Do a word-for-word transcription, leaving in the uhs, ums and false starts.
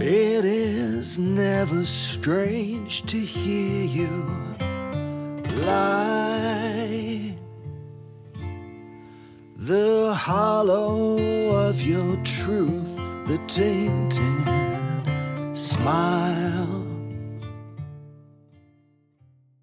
It is never strange to hear you lie. The hollow of your truth, the tainted smile.